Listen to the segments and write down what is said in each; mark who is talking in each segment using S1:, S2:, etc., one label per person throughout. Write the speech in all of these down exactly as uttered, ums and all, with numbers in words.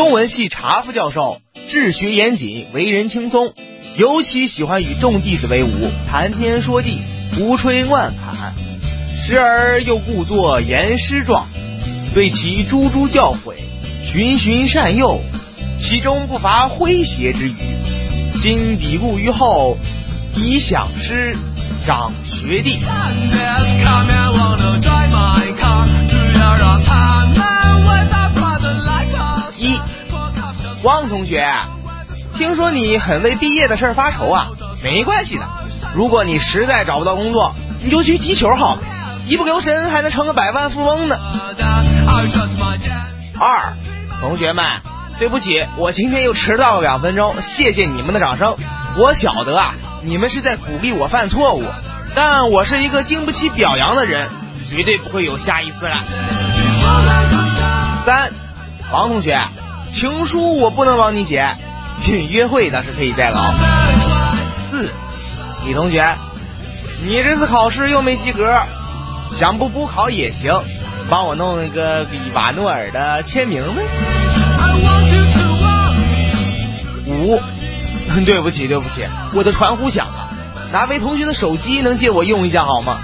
S1: 中文系查夫教授，治学严谨，为人轻松，尤其喜欢与众弟子为伍，谈天说地，胡吹乱侃，时而又故作严师状，对其诛诛教诲，循循善诱，其中不乏诙谐之语。今比故于后，以享师长学弟。一，汪同学，听说你很为毕业的事儿发愁啊？没关系的，如果你实在找不到工作，你就去踢球好，一不留神还能成个百万富翁呢。二，同学们，对不起，我今天又迟到了两分钟，谢谢你们的掌声。我晓得啊，你们是在鼓励我犯错误，但我是一个经不起表扬的人，绝对不会有下一次了。三，王同学，情书我不能帮你写，约会倒是可以再搞。四，李同学，你这次考试又没及格，想不补考也行，帮我弄一个里瓦诺尔的签名呢。五，对不起对不起，我的传呼响了，哪位同学的手机能借我用一下好吗？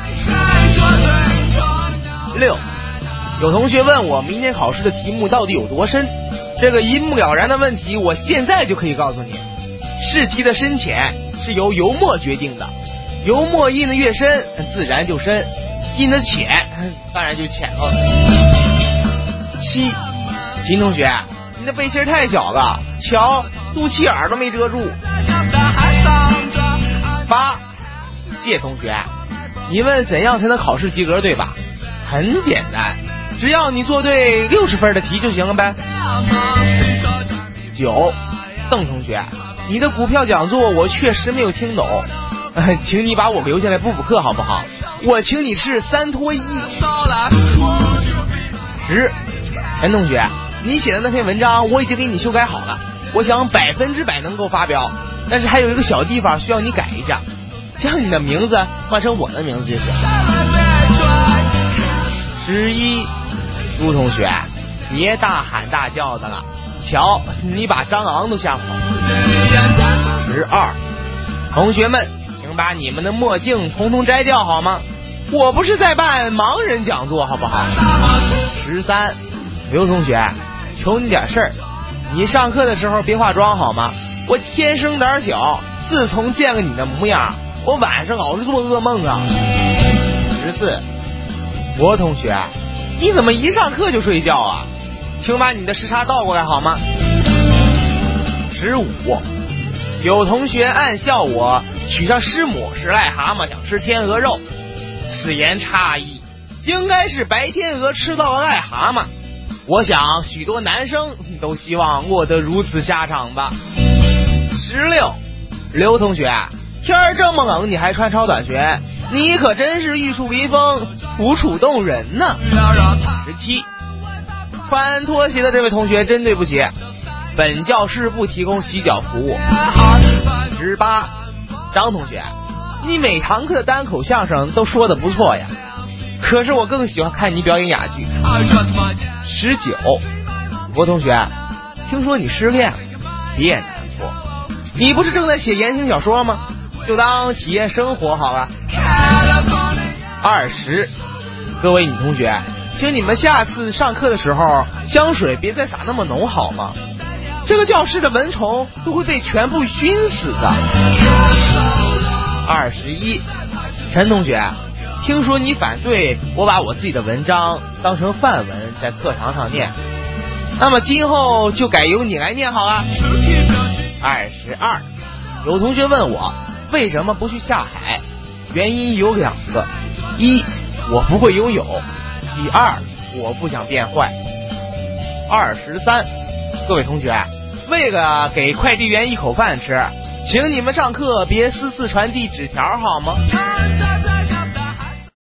S1: 六，有同学问我明天考试的题目到底有多深，这个一目了然的问题我现在就可以告诉你，试题的深浅是由油墨决定的，油墨印的越深自然就深，印的浅当然就浅了。七，秦同学，你的背心太小了，瞧肚脐眼都没遮住。八，谢同学，你问怎样才能考试及格对吧？很简单，只要你做对六十分的题就行了呗。九，邓同学，你的股票讲座我确实没有听懂，请你把我留下来补补课好不好？我请你吃三拖一。十，陈同学，你写的那篇文章我已经给你修改好了，我想百分之百能够发表，但是还有一个小地方需要你改一下，将你的名字换成我的名字就行。十一，朱同学，别大喊大叫的了，瞧你把张昂都吓跑。十二，同学们，请把你们的墨镜统统摘掉好吗？我不是在办盲人讲座好不好？十三，刘同学，求你点事儿，你上课的时候别化妆好吗？我天生胆小，自从见了你的模样，我晚上老是做噩梦啊。十四，罗同学，你怎么一上课就睡觉啊？请把你的时差倒过来好吗？十五，有同学暗笑我娶上师母是癞蛤蟆想吃天鹅肉，此言差矣，应该是白天鹅吃到了癞蛤蟆。我想许多男生都希望落得如此下场吧。十六，刘同学，天儿这么冷你还穿超短裙，你可真是玉树临风，楚楚动人呢。十七，穿拖鞋的这位同学真对不起，本教室不提供洗脚服务。十八，张同学，你每堂课的单口相声都说得不错呀，可是我更喜欢看你表演哑剧。十九，郭同学，听说你失恋了，别难过，你不是正在写言情小说吗？就当体验生活好了。二十，各位女同学，请你们下次上课的时候香水别再洒那么浓好吗？这个教室的蚊虫都会被全部熏死的。二十一，陈同学，听说你反对我把我自己的文章当成范文在课堂上念，那么今后就改由你来念好了。二十二，有同学问我为什么不去下海，原因有两个，一，我不会游泳，第二，我不想变坏。二十三，各位同学，为了给快递员一口饭吃，请你们上课别私自传递纸条好吗？